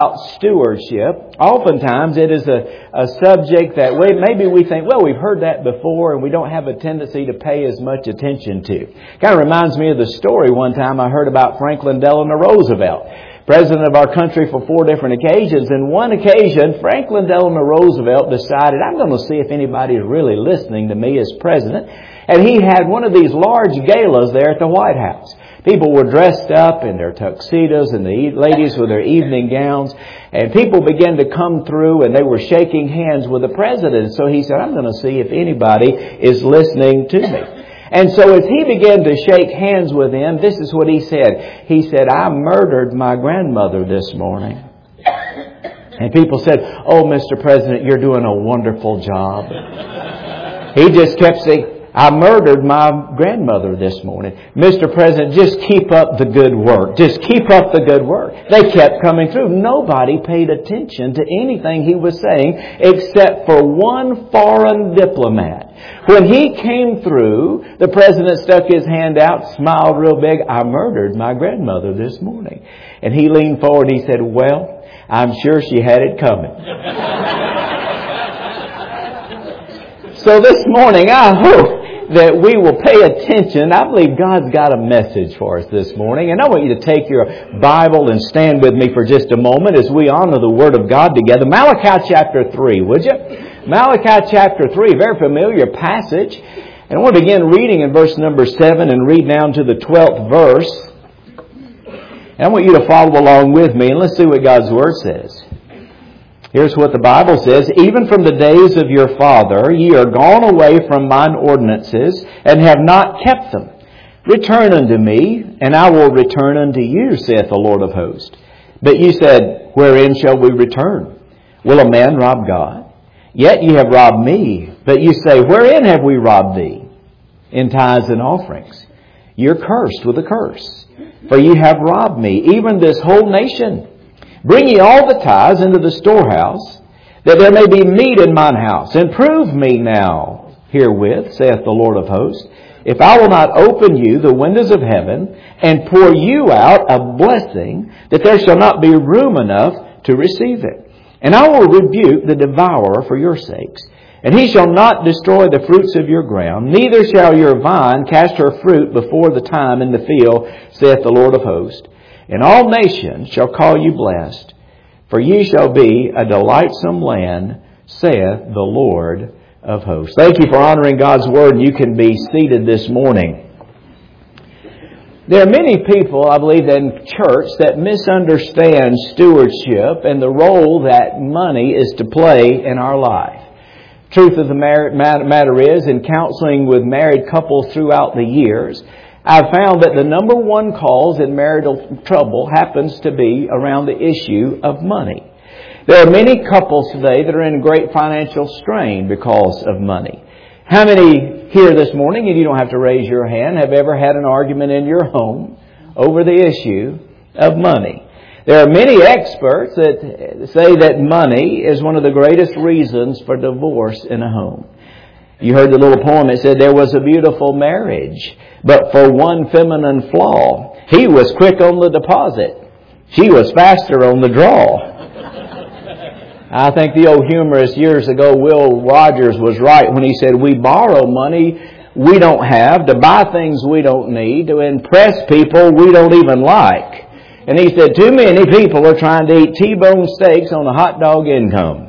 About stewardship. Oftentimes it is a subject that maybe we think, well, we've heard that before and we don't have a tendency to pay as much attention to. Kind of reminds me of the story one time I heard about Franklin Delano Roosevelt, President of our country for 4 different occasions. And one occasion, Franklin Delano Roosevelt decided, I'm going to see if anybody is really listening to me as president. And he had one of these large galas there at the White House. People were dressed up in their tuxedos and the ladies with their evening gowns. And people began to come through and they were shaking hands with the president. So he said, I'm going to see if anybody is listening to me. And so as he began to shake hands with them, this is what he said. He said, I murdered my grandmother this morning. And people said, oh, Mr. President, you're doing a wonderful job. He just kept saying, I murdered my grandmother this morning. Mr. President, just keep up the good work. Just keep up the good work. They kept coming through. Nobody paid attention to anything he was saying except for one foreign diplomat. When he came through, the president stuck his hand out, smiled real big. I murdered my grandmother this morning. And he leaned forward and he said, well, I'm sure she had it coming. So this morning, I hope that we will pay attention. I believe God's got a message for us this morning. And I want you to take your Bible and stand with me for just a moment as we honor the Word of God together. Malachi chapter 3, would you? Malachi chapter 3, very familiar passage. And I want to begin reading in verse number 7 and read down to the 12th verse. And I want you to follow along with me and let's see what God's Word says. Here's what the Bible says, even from the days of your father, ye are gone away from mine ordinances, and have not kept them. Return unto me, and I will return unto you, saith the Lord of hosts. But ye said, wherein shall we return? Will a man rob God? Yet ye have robbed me. But ye say, wherein have we robbed thee? In tithes and offerings. You're cursed with a curse, for ye have robbed me, even this whole nation. Bring ye all the tithes into the storehouse, that there may be meat in mine house. And prove me now herewith, saith the Lord of hosts, if I will not open you the windows of heaven, and pour you out a blessing, that there shall not be room enough to receive it. And I will rebuke the devourer for your sakes, and he shall not destroy the fruits of your ground, neither shall your vine cast her fruit before the time in the field, saith the Lord of hosts. And all nations shall call you blessed, for ye shall be a delightsome land, saith the Lord of hosts. Thank you for honoring God's Word. You can be seated this morning. There are many people, I believe, in church that misunderstand stewardship and the role that money is to play in our life. Truth of the matter is, in counseling with married couples throughout the years, I've found that the number one cause in marital trouble happens to be around the issue of money. There are many couples today that are in great financial strain because of money. How many here this morning, and you don't have to raise your hand, have ever had an argument in your home over the issue of money? There are many experts that say that money is one of the greatest reasons for divorce in a home. You heard the little poem that said there was a beautiful marriage, but for one feminine flaw. He was quick on the deposit. She was faster on the draw. I think the old humorist years ago, Will Rogers, was right when he said, we borrow money we don't have to buy things we don't need to impress people we don't even like. And he said, too many people are trying to eat T-bone steaks on a hot dog income.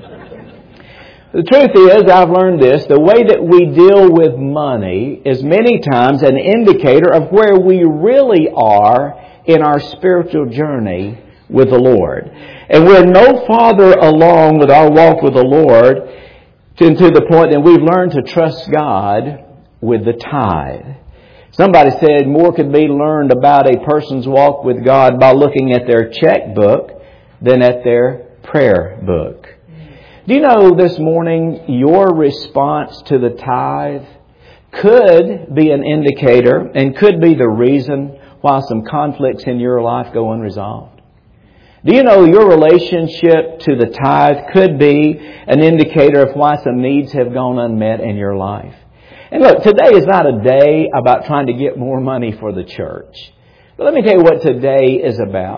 The truth is, I've learned this, the way that we deal with money is many times an indicator of where we really are in our spiritual journey with the Lord. And we're no farther along with our walk with the Lord to the point that we've learned to trust God with the tithe. Somebody said more could be learned about a person's walk with God by looking at their checkbook than at their prayer book. Do you know this morning your response to the tithe could be an indicator and could be the reason why some conflicts in your life go unresolved? Do you know your relationship to the tithe could be an indicator of why some needs have gone unmet in your life? And look, today is not a day about trying to get more money for the church. But let me tell you what today is about.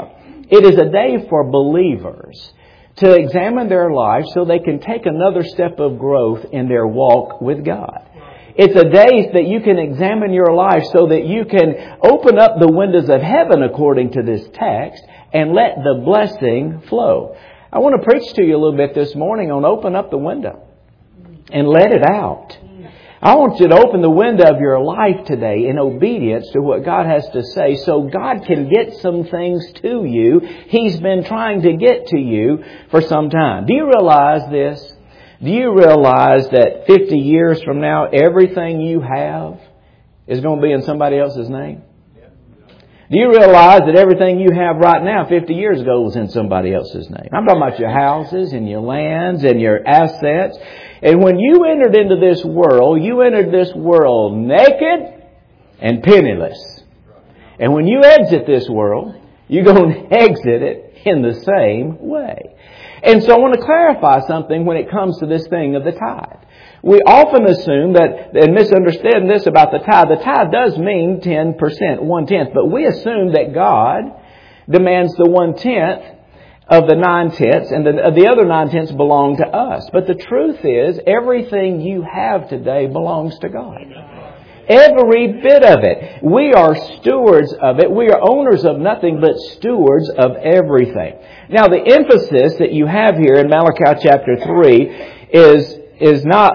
It is a day for believers to examine their life so they can take another step of growth in their walk with God. It's a day that you can examine your life so that you can open up the windows of heaven according to this text and let the blessing flow. I want to preach to you a little bit this morning on open up the window and let it out. I want you to open the window of your life today in obedience to what God has to say so God can get some things to you He's been trying to get to you for some time. Do you realize this? Do you realize that 50 years from now, everything you have is going to be in somebody else's name? Do you realize that everything you have right now, 50 years ago, was in somebody else's name? I'm talking about your houses and your lands and your assets. And when you entered into this world, you entered this world naked and penniless. And when you exit this world, you're going to exit it in the same way. And so I want to clarify something when it comes to this thing of the tithe. We often assume that, and misunderstand this about the tithe. The tithe does mean 10%, 1/10. But we assume that God demands the 1/10 of the 9/10, and the other 9/10 belong to us. But the truth is, everything you have today belongs to God. Every bit of it. We are stewards of it. We are owners of nothing but stewards of everything. Now, the emphasis that you have here in Malachi chapter 3 is not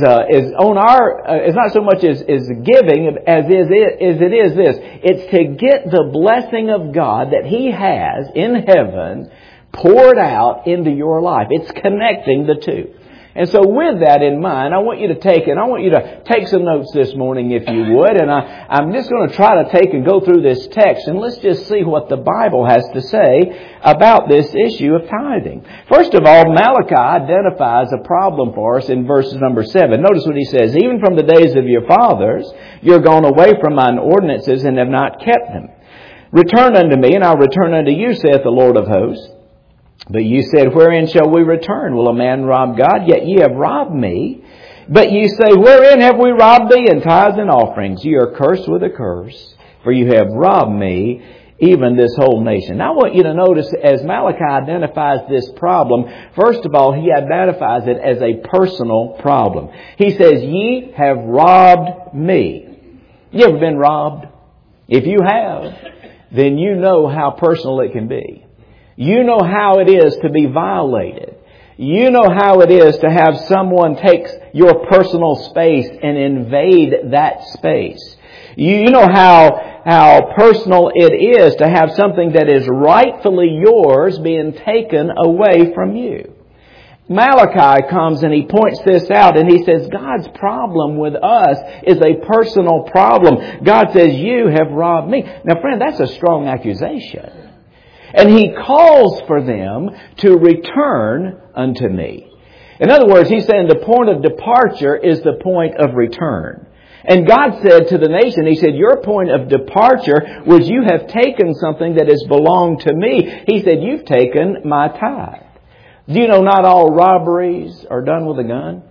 so much as giving as it is this. It's to get the blessing of God that He has in heaven poured out into your life. It's connecting the two. And so with that in mind, I want you to take some notes this morning if you would. And I'm just going to try to take and go through this text. And let's just see what the Bible has to say about this issue of tithing. First of all, Malachi identifies a problem for us in verse number 7. Notice what he says. Even from the days of your fathers, you're gone away from mine ordinances and have not kept them. Return unto me, and I'll return unto you, saith the Lord of hosts. But you said, wherein shall we return? Will a man rob God? Yet ye have robbed me. But ye say, wherein have we robbed thee? In tithes and offerings. Ye are cursed with a curse, for you have robbed me, even this whole nation. Now I want you to notice, as Malachi identifies this problem, first of all, he identifies it as a personal problem. He says, ye have robbed me. You ever been robbed? If you have, then you know how personal it can be. You know how it is to be violated. You know how it is to have someone take your personal space and invade that space. You know how personal it is to have something that is rightfully yours being taken away from you. Malachi comes and he points this out and he says God's problem with us is a personal problem. God says, you have robbed me. Now friend, that's a strong accusation. And He calls for them to return unto me. In other words, He's saying the point of departure is the point of return. And God said to the nation, He said, your point of departure was you have taken something that has belonged to me. He said, you've taken my tithe. Do you know not all robberies are done with a gun?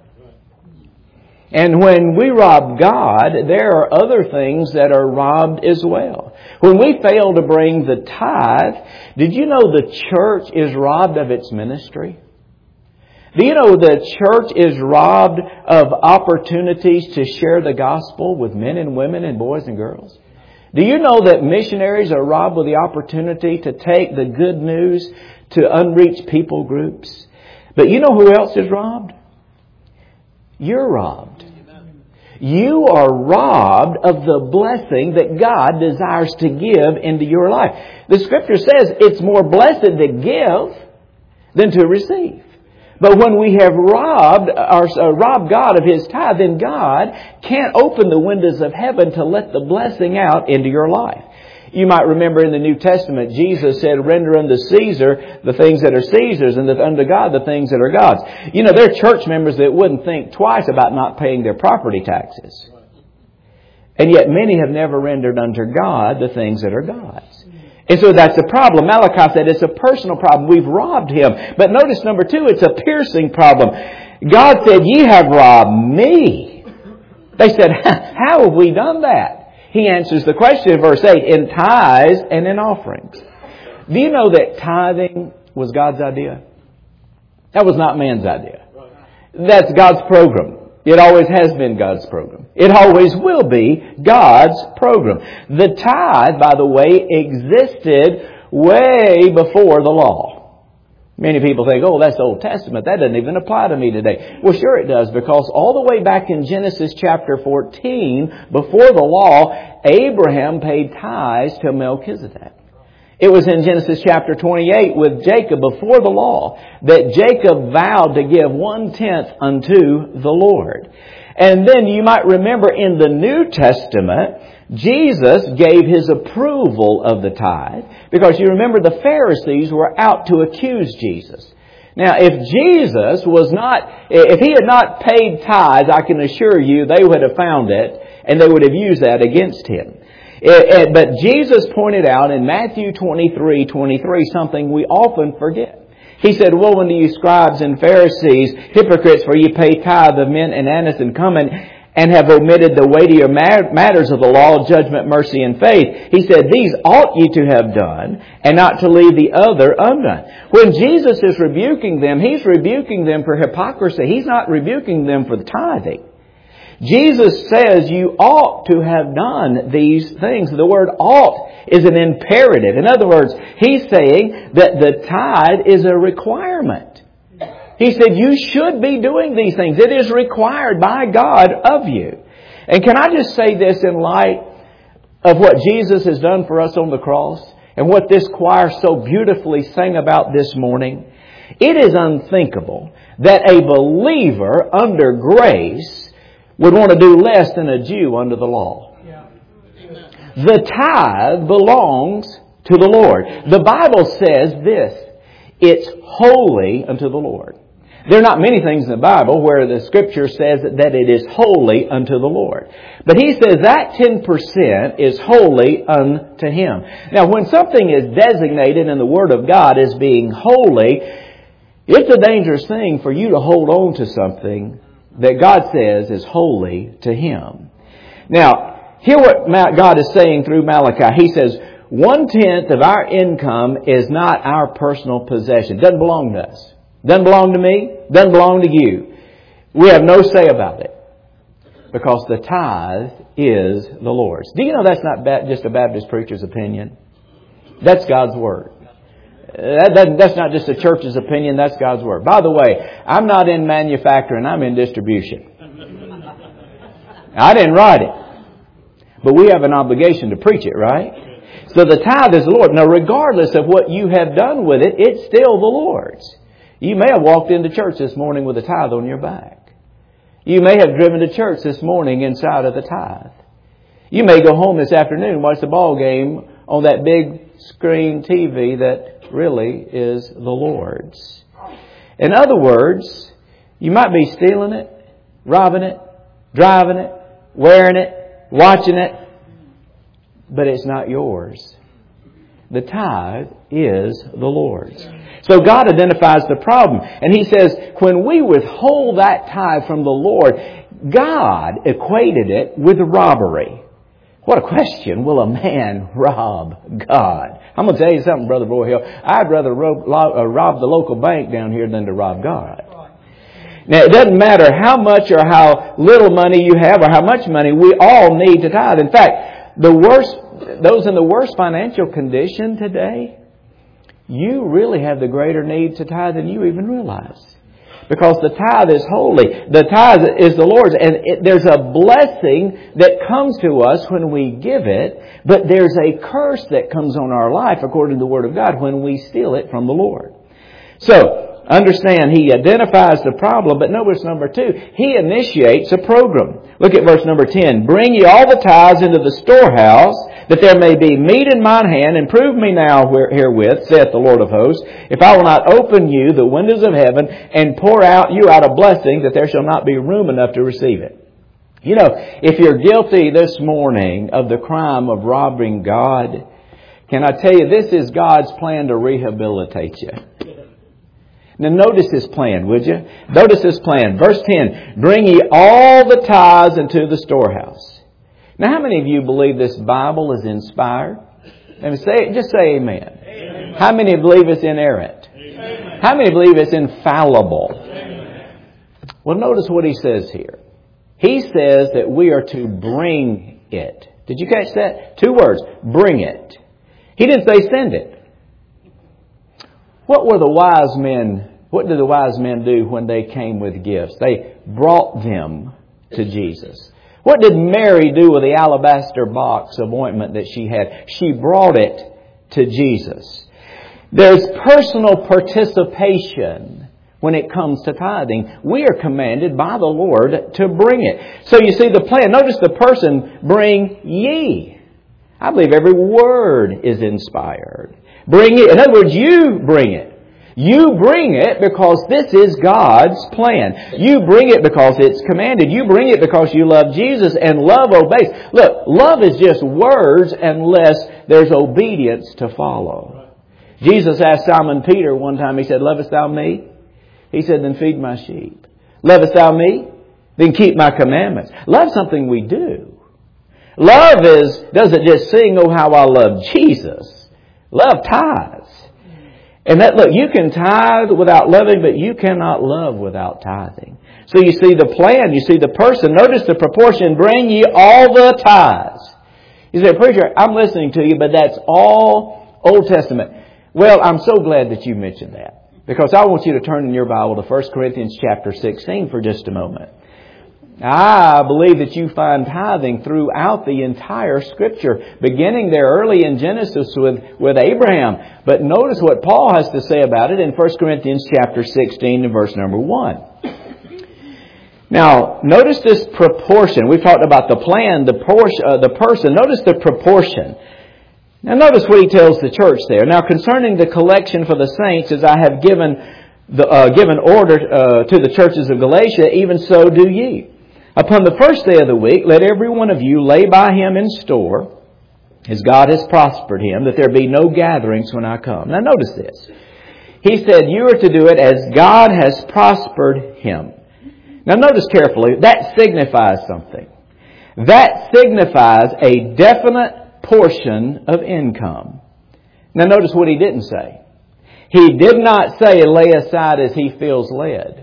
And when we rob God, there are other things that are robbed as well. When we fail to bring the tithe, did you know the church is robbed of its ministry? Do you know the church is robbed of opportunities to share the gospel with men and women and boys and girls? Do you know that missionaries are robbed of the opportunity to take the good news to unreached people groups? But you know who else is robbed? You're robbed. You are robbed of the blessing that God desires to give into your life. The Scripture says it's more blessed to give than to receive. But when we have robbed God of His tithe, then God can't open the windows of heaven to let the blessing out into your life. You might remember in the New Testament, Jesus said, render unto Caesar the things that are Caesar's and unto God the things that are God's. You know, there are church members that wouldn't think twice about not paying their property taxes. And yet many have never rendered unto God the things that are God's. And so that's a problem. Malachi said it's a personal problem. We've robbed Him. But notice number 2, it's a piercing problem. God said, ye have robbed me. They said, how have we done that? He answers the question in verse 8, in tithes and in offerings. Do you know that tithing was God's idea? That was not man's idea. That's God's program. It always has been God's program. It always will be God's program. The tithe, by the way, existed way before the law. Many people think, oh, that's Old Testament. That doesn't even apply to me today. Well, sure it does, because all the way back in Genesis chapter 14, before the law, Abraham paid tithes to Melchizedek. It was in Genesis chapter 28 with Jacob before the law that Jacob vowed to give 1/10 unto the Lord. And then you might remember in the New Testament, Jesus gave His approval of the tithe, because you remember the Pharisees were out to accuse Jesus. Now, if He had not paid tithes, I can assure you they would have found it and they would have used that against Him. But Jesus pointed out in Matthew 23:23 something we often forget. He said, "Woe unto you, scribes and Pharisees, hypocrites, for ye pay tithe of mint and anise and cumin, and have omitted the weightier matters of the law, judgment, mercy, and faith." He said, "These ought ye to have done, and not to leave the other undone." When Jesus is rebuking them, He's rebuking them for hypocrisy. He's not rebuking them for the tithing. Jesus says you ought to have done these things. The word ought is an imperative. In other words, He's saying that the tithe is a requirement. He said you should be doing these things. It is required by God of you. And can I just say this in light of what Jesus has done for us on the cross and what this choir so beautifully sang about this morning? It is unthinkable that a believer under grace would want to do less than a Jew under the law. The tithe belongs to the Lord. The Bible says this: it's holy unto the Lord. There are not many things in the Bible where the Scripture says that it is holy unto the Lord. But He says that 10% is holy unto Him. Now, when something is designated in the Word of God as being holy, it's a dangerous thing for you to hold on to something that God says is holy to Him. Now, hear what God is saying through Malachi. He says, 1/10 of our income is not our personal possession. Doesn't belong to us. Doesn't belong to me. Doesn't belong to you. We have no say about it, because the tithe is the Lord's. Do you know that's not just a Baptist preacher's opinion? That's God's Word. That's not just a church's opinion, that's God's Word. By the way, I'm not in manufacturing, I'm in distribution. I didn't write it. But we have an obligation to preach it, right? So the tithe is the Lord. Now, regardless of what you have done with it, it's still the Lord's. You may have walked into church this morning with a tithe on your back. You may have driven to church this morning inside of the tithe. You may go home this afternoon and watch the ball game on that big screen TV that really is the Lord's. In other words, you might be stealing it, robbing it, driving it, wearing it, watching it, but it's not yours. The tithe is the Lord's. So God identifies the problem. And He says, when we withhold that tithe from the Lord, God equated it with robbery. What a question. Will a man rob God? I'm going to tell you something, Brother Broyhill. I'd rather rob the local bank down here than to rob God. Now, it doesn't matter how much or how little money you have or how much money, we all need to tithe. In fact, those in the worst financial condition today, you really have the greater need to tithe than you even realize. Because the tithe is holy. The tithe is the Lord's. And there's a blessing that comes to us when we give it. But there's a curse that comes on our life, according to the Word of God, when we steal it from the Lord. So, understand, He identifies the problem. But notice number 2, He initiates a program. Look at verse number 10. Bring ye all the tithes into the storehouse, that there may be meat in mine hand, and prove me now herewith, saith the Lord of hosts, if I will not open you the windows of heaven, and pour out you out a blessing, that there shall not be room enough to receive it. You know, if you're guilty this morning of the crime of robbing God, can I tell you, this is God's plan to rehabilitate you. Now notice His plan, would you? Notice His plan. Verse 10, bring ye all the tithes into the storehouse. Now, how many of you believe this Bible is inspired? And just say amen. Amen. How many believe it's inerrant? How many believe it's infallible? Well, notice what he says here. He says that we are to bring it. Did you catch that? 2 words. Bring it. He didn't say send it. What did the wise men do when they came with gifts? They brought them to Jesus. What did Mary do with the alabaster box of ointment that she had? She brought it to Jesus. There's personal participation when it comes to tithing. We are commanded by the Lord to bring it. So you see the plan. Notice the person, bring ye. I believe every word is inspired. Bring it. In other words, you bring it. You bring it because this is God's plan. You bring it because it's commanded. You bring it because you love Jesus, and love obeys. Look, love is just words unless there's obedience to follow. Jesus asked Simon Peter one time, he said, "Lovest thou me?" He said, "Then feed my sheep." "Lovest thou me? Then keep my commandments." Love's something we do. Love doesn't just sing, "Oh, how I love Jesus." Love tithes. And look, you can tithe without loving, but you cannot love without tithing. So you see the plan, you see the person. Notice the proportion. Bring ye all the tithes. You say, "Preacher, I'm listening to you, but that's all Old Testament." Well, I'm so glad that you mentioned that, because I want you to turn in your Bible to 1 Corinthians chapter 16 for just a moment. I believe that you find tithing throughout the entire Scripture, beginning there early in Genesis with Abraham. But notice what Paul has to say about it in 1 Corinthians chapter 16 and verse number 1. Now, notice this proportion. We've talked about the plan, the person. Notice the proportion. Now, notice what he tells the church there. "Now, concerning the collection for the saints, as I have given order to the churches of Galatia, even so do ye. Upon the first day of the week, let every one of you lay by him in store, as God has prospered him, that there be no gatherings when I come." Now, notice this. He said you are to do it as God has prospered him. Now, notice carefully. That signifies something. That signifies a definite portion of income. Now, notice what he didn't say. He did not say lay aside as he feels led.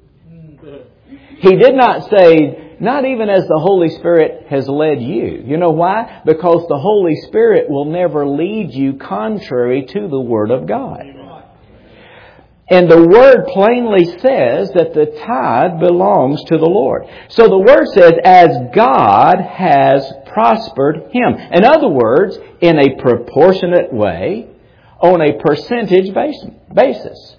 He did not say, not even as the Holy Spirit has led you. You know why? Because the Holy Spirit will never lead you contrary to the Word of God. And the Word plainly says that the tithe belongs to the Lord. So the Word says, as God has prospered him. In other words, in a proportionate way, on a percentage basis.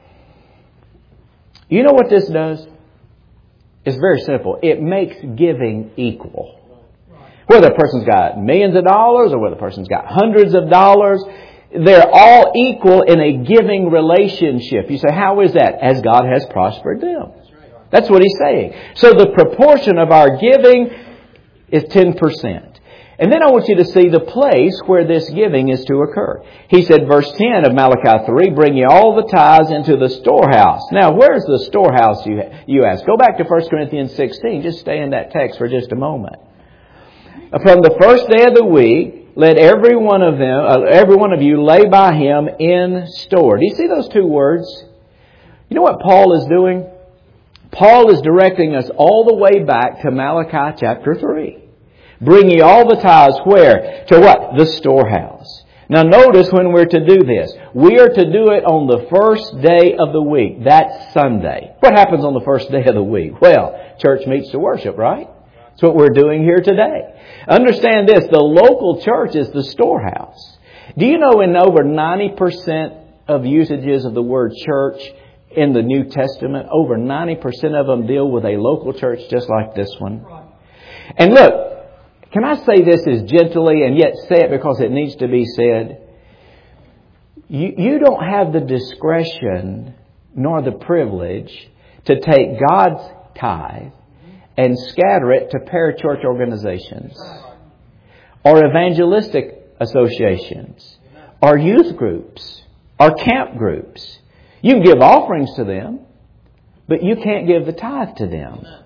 You know what this does? It's very simple. It makes giving equal. Whether a person's got millions of dollars or whether a person's got hundreds of dollars, they're all equal in a giving relationship. You say, how is that? As God has prospered them. That's what he's saying. So the proportion of our giving is 10%. And then I want you to see the place where this giving is to occur. He said, verse 10 of Malachi 3, "Bring ye all the tithes into the storehouse." Now, where's the storehouse, you ask? Go back to 1 Corinthians 16. Just stay in that text for just a moment. "From the first day of the week, let every one of you lay by him in store." Do you see those 2 words? You know what Paul is doing? Paul is directing us all the way back to Malachi chapter 3. "Bring ye all the tithes" where? To what? The storehouse. Now notice when we're to do this. We are to do it on the first day of the week. That's Sunday. What happens on the first day of the week? Well, church meets to worship, right? That's what we're doing here today. Understand this. The local church is the storehouse. Do you know in over 90% of usages of the word church in the New Testament, over 90% of them deal with a local church just like this one? And look, can I say this as gently and yet say it because it needs to be said? You don't have the discretion nor the privilege to take God's tithe and scatter it to parachurch organizations or evangelistic associations or youth groups or camp groups. You can give offerings to them, but you can't give the tithe to them.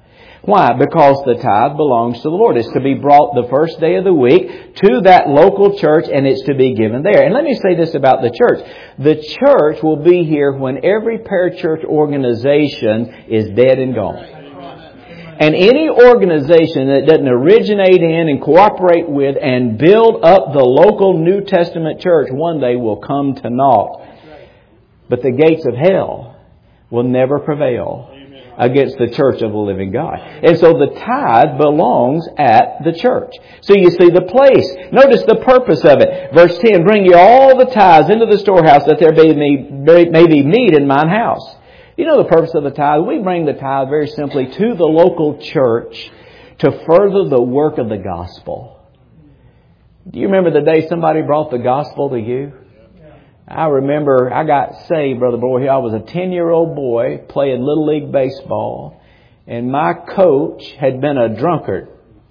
Why? Because the tithe belongs to the Lord. It's to be brought the first day of the week to that local church, and it's to be given there. And let me say this about the church. The church will be here when every parachurch organization is dead and gone. And any organization that doesn't originate in and cooperate with and build up the local New Testament church one day will come to naught. But the gates of hell will never prevail against the church of the living God. And so the tithe belongs at the church. So you see the place. Notice the purpose of it. Verse 10, bring ye all the tithes into the storehouse that there may be meat in mine house. You know the purpose of the tithe? We bring the tithe very simply to the local church to further the work of the gospel. Do you remember the day somebody brought the gospel to you? I remember I got saved, Brother Boy. I was a 10-year-old boy playing Little League Baseball, and my coach had been a drunkard.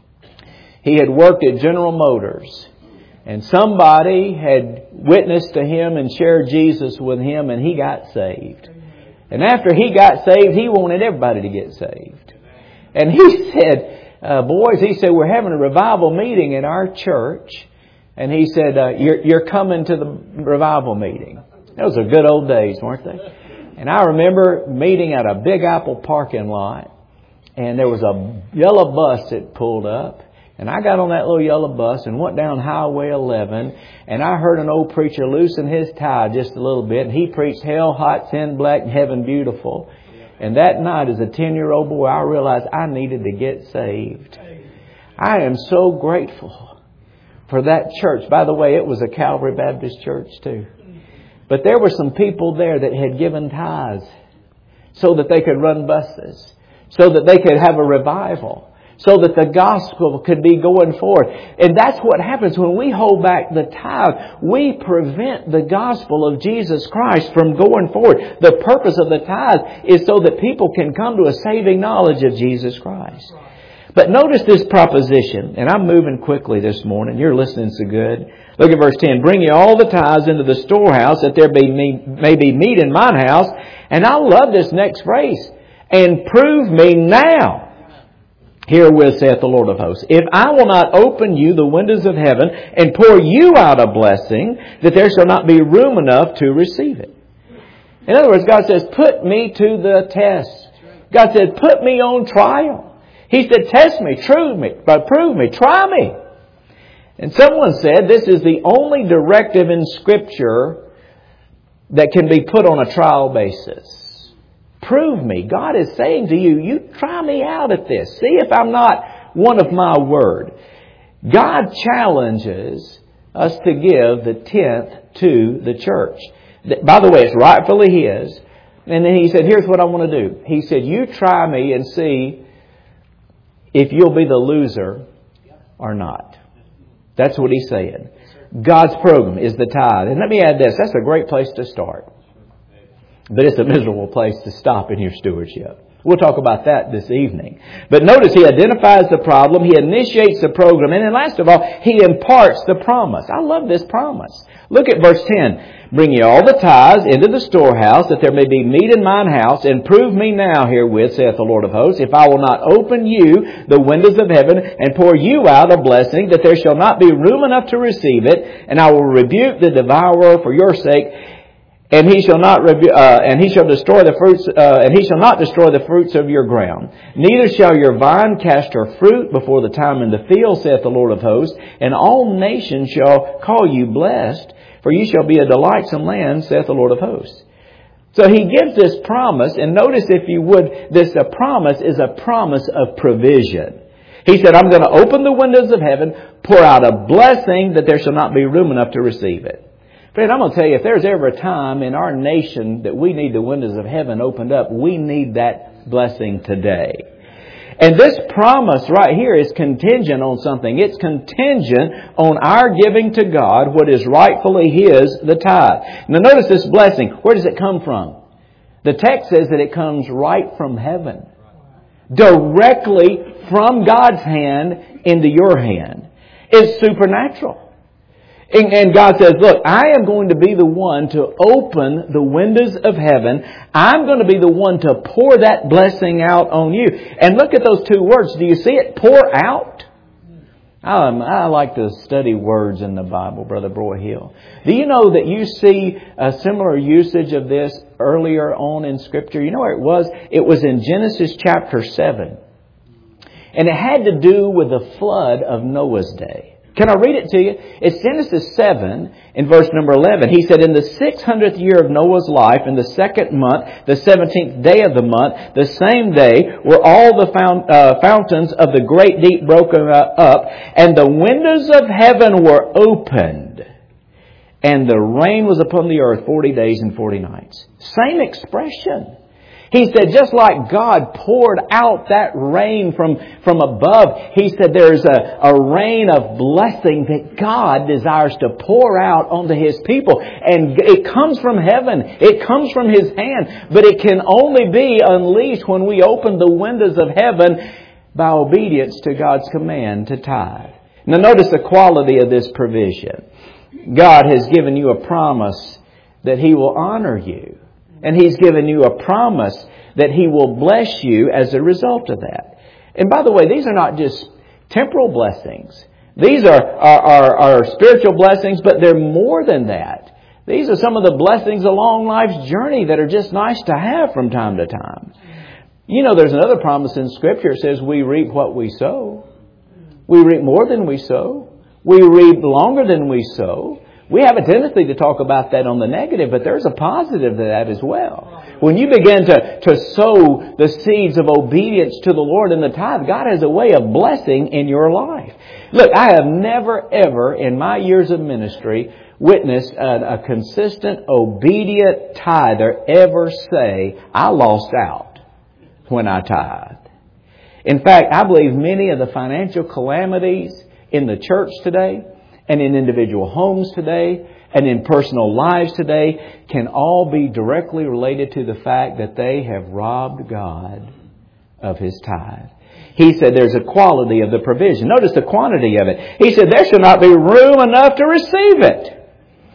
He had worked at General Motors, and somebody had witnessed to him and shared Jesus with him, and he got saved. And after he got saved, he wanted everybody to get saved. And he said, boys, he said, we're having a revival meeting in our church. And he said, you're coming to the revival meeting. Those are good old days, weren't they? And I remember meeting at a Big Apple parking lot. And there was a yellow bus that pulled up. And I got on that little yellow bus and went down Highway 11. And I heard an old preacher loosen his tie just a little bit. And he preached hell hot, sin black, and heaven beautiful. And that night as a 10-year-old boy, I realized I needed to get saved. I am so grateful for that church. By the way, it was a Calvary Baptist church too. But there were some people there that had given tithes so that they could run buses, so that they could have a revival, so that the gospel could be going forth. And that's what happens when we hold back the tithe. We prevent the gospel of Jesus Christ from going forward. The purpose of the tithe is so that people can come to a saving knowledge of Jesus Christ. But notice this proposition, and I'm moving quickly this morning. You're listening so good. Look at verse 10. Bring ye all the tithes into the storehouse, that there may be meat in mine house. And I love this next phrase. And prove me now, herewith saith the Lord of hosts, if I will not open you the windows of heaven and pour you out a blessing, that there shall not be room enough to receive it. In other words, God says, put me to the test. God said, put me on trial. He said, test me, prove me, try me. And someone said this is the only directive in Scripture that can be put on a trial basis. Prove me. God is saying to you, you try me out at this. See if I'm not one of my word. God challenges us to give the 10th to the church. By the way, it's rightfully His. And then He said, here's what I want to do. He said, you try me and see if you'll be the loser or not. That's what He's saying. God's program is the tithe. And let me add this. That's a great place to start. But it's a miserable place to stop in your stewardship. We'll talk about that this evening. But notice He identifies the problem. He initiates the program. And then last of all, He imparts the promise. I love this promise. Look at verse 10. Bring ye all the tithes into the storehouse, that there may be meat in mine house, and prove me now herewith, saith the Lord of hosts, if I will not open you the windows of heaven and pour you out a blessing, that there shall not be room enough to receive it, and I will rebuke the devourer for your sake. And he shall not destroy the fruits, and he shall not destroy the fruits of your ground. Neither shall your vine cast her fruit before the time in the field, saith the Lord of hosts. And all nations shall call you blessed, for you shall be a delightsome land, saith the Lord of hosts. So He gives this promise, and notice if you would, this promise is a promise of provision. He said, I'm going to open the windows of heaven, pour out a blessing that there shall not be room enough to receive it. Friend, I'm going to tell you, if there's ever a time in our nation that we need the windows of heaven opened up, we need that blessing today. And this promise right here is contingent on something. It's contingent on our giving to God what is rightfully His, the tithe. Now notice this blessing. Where does it come from? The text says that it comes right from heaven. Directly from God's hand into your hand. It's supernatural. And God says, look, I am going to be the one to open the windows of heaven. I'm going to be the one to pour that blessing out on you. And look at those two words. Do you see it? Pour out. I like to study words in the Bible, Brother Broyhill. Do you know that you see a similar usage of this earlier on in Scripture? You know where it was? It was in Genesis chapter 7. And it had to do with the flood of Noah's day. Can I read it to you? It's Genesis 7 in verse number 11. He said, in the 600th year of Noah's life, in the 2nd month, the 17th day of the month, the same day were all the fountains of the great deep broken up, and the windows of heaven were opened, and the rain was upon the earth 40 days and 40 nights. Same expression. He said, just like God poured out that rain from above, He said there's a rain of blessing that God desires to pour out onto His people. And it comes from heaven. It comes from His hand. But it can only be unleashed when we open the windows of heaven by obedience to God's command to tithe. Now notice the quality of this provision. God has given you a promise that He will honor you. And He's given you a promise that He will bless you as a result of that. And by the way, these are not just temporal blessings. These are spiritual blessings, but they're more than that. These are some of the blessings along life's journey that are just nice to have from time to time. You know, there's another promise in Scripture. It says we reap what we sow. We reap more than we sow. We reap longer than we sow. We have a tendency to talk about that on the negative, but there's a positive to that as well. When you begin to sow the seeds of obedience to the Lord in the tithe, God has a way of blessing in your life. Look, I have never, ever in my years of ministry witnessed a consistent, obedient tither ever say, I lost out when I tithed. In fact, I believe many of the financial calamities in the church today and in individual homes today, and in personal lives today, can all be directly related to the fact that they have robbed God of His tithe. He said there's a quality of the provision. Notice the quantity of it. He said there should not be room enough to receive it.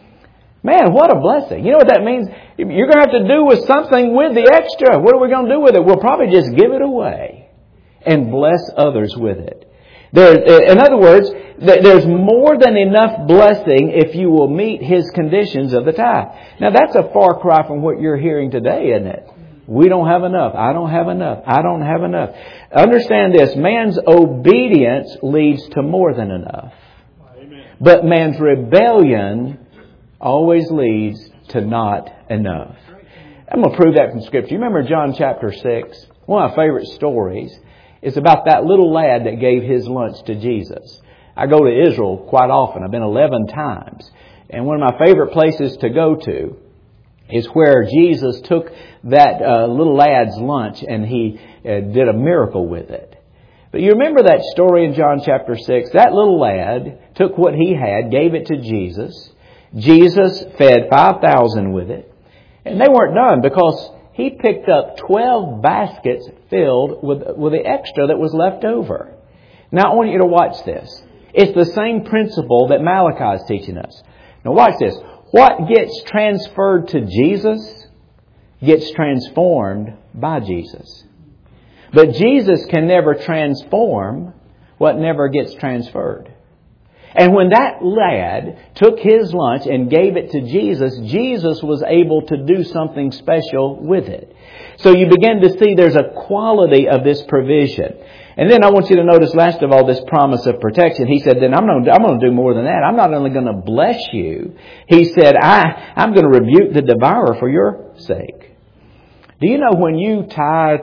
Man, what a blessing. You know what that means? You're going to have to do with something with the extra. What are we going to do with it? We'll probably just give it away and bless others with it. In other words, there's more than enough blessing if you will meet His conditions of the tithe. Now that's a far cry from what you're hearing today, isn't it? We don't have enough. I don't have enough. I don't have enough. Understand this. Man's obedience leads to more than enough. Amen. But man's rebellion always leads to not enough. I'm going to prove that from Scripture. You remember John chapter 6? One of my favorite stories is about that little lad that gave his lunch to Jesus. I go to Israel quite often. I've been 11 times. And one of my favorite places to go to is where Jesus took that little lad's lunch and He did a miracle with it. But you remember that story in John chapter 6? That little lad took what he had, gave it to Jesus. Jesus fed 5,000 with it. And they weren't done because He picked up 12 baskets filled with the extra that was left over. Now I want you to watch this. It's the same principle that Malachi is teaching us. Now watch this. What gets transferred to Jesus gets transformed by Jesus. But Jesus can never transform what never gets transferred. And when that lad took his lunch and gave it to Jesus, Jesus was able to do something special with it. So you begin to see there's a quality of this provision. And then I want you to notice, last of all, this promise of protection. He said, then I'm going to do more than that. I'm not only going to bless you. He said, I'm going to rebuke the devourer for your sake. Do you know when you tithe,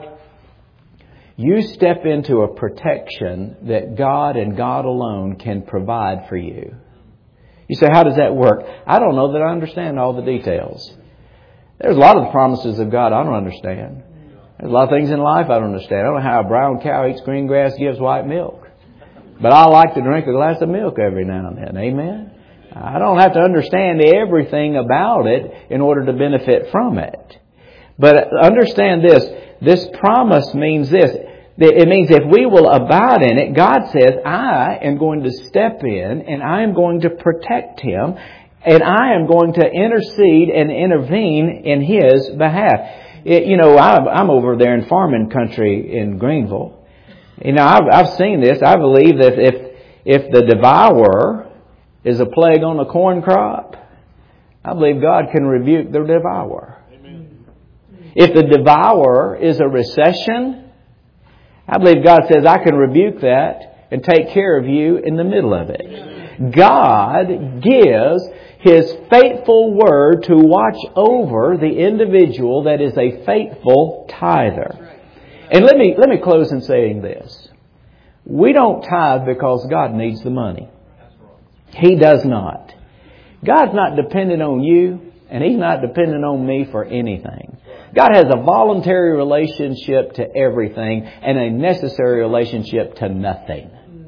you step into a protection that God and God alone can provide for you. You say, how does that work? I don't know that I understand all the details. There's a lot of the promises of God I don't understand. There's a lot of things in life I don't understand. I don't know how a brown cow eats green grass, gives white milk. But I like to drink a glass of milk every now and then. Amen? I don't have to understand everything about it in order to benefit from it. But understand this. This promise means this. It means if we will abide in it, God says, I am going to step in and I am going to protect him and I am going to intercede and intervene in his behalf. I'm over there in farming country in Greenville. I've seen this. I believe that if the devourer is a plague on the corn crop, I believe God can rebuke the devourer. Amen. If the devourer is a recession, I believe God says, I can rebuke that and take care of you in the middle of it. Amen. God gives His faithful word to watch over the individual that is a faithful tither. And let me close in saying this. We don't tithe because God needs the money. He does not. God's not dependent on you, and He's not dependent on me for anything. God has a voluntary relationship to everything and a necessary relationship to nothing.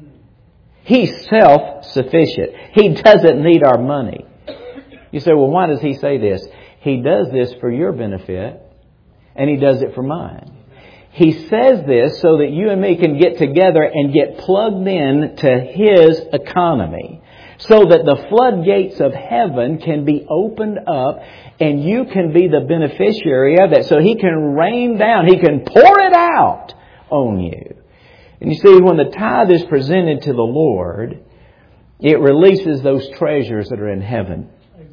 He's self-sufficient. He doesn't need our money. You say, well, why does He say this? He does this for your benefit, and He does it for mine. He says this so that you and me can get together and get plugged in to His economy, so that the floodgates of heaven can be opened up and you can be the beneficiary of that. So He can rain down, He can pour it out on you. And you see, when the tithe is presented to the Lord, it releases those treasures that are in heaven.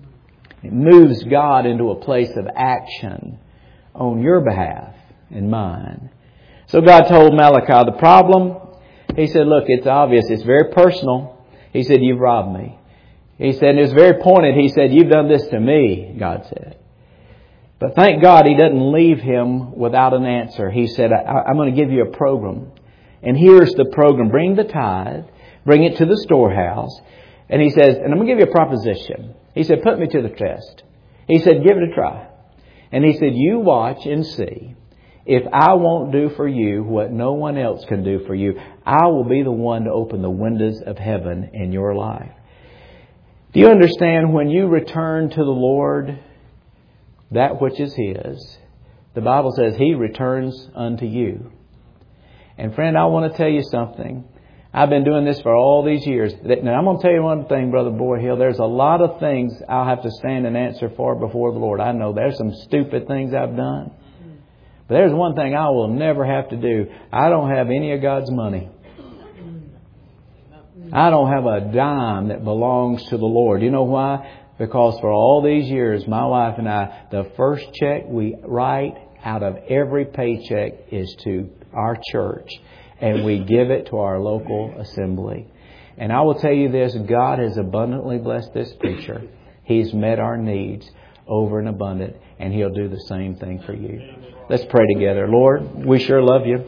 It moves God into a place of action on your behalf and mine. So God told Malachi the problem. He said, look, it's obvious. It's very personal. He said, you've robbed me. He said, and it was very pointed. He said, you've done this to me, God said. But thank God He doesn't leave him without an answer. He said, I'm going to give you a program. And here's the program. Bring the tithe. Bring it to the storehouse. And He says, and I'm going to give you a proposition. He said, put me to the test. He said, give it a try. And He said, you watch and see. If I won't do for you what no one else can do for you, I will be the one to open the windows of heaven in your life. Do you understand, when you return to the Lord that which is His, the Bible says He returns unto you. And friend, I want to tell you something. I've been doing this for all these years. Now, I'm going to tell you one thing, Brother Boyhill. There's a lot of things I'll have to stand and answer for before the Lord. I know there's some stupid things I've done. But there's one thing I will never have to do. I don't have any of God's money. I don't have a dime that belongs to the Lord. You know why? Because for all these years, my wife and I, the first check we write out of every paycheck is to our church. And we give it to our local assembly. And I will tell you this, God has abundantly blessed this preacher. He's met our needs over and abundant, and He'll do the same thing for you. Let's pray together. Lord, we sure love You.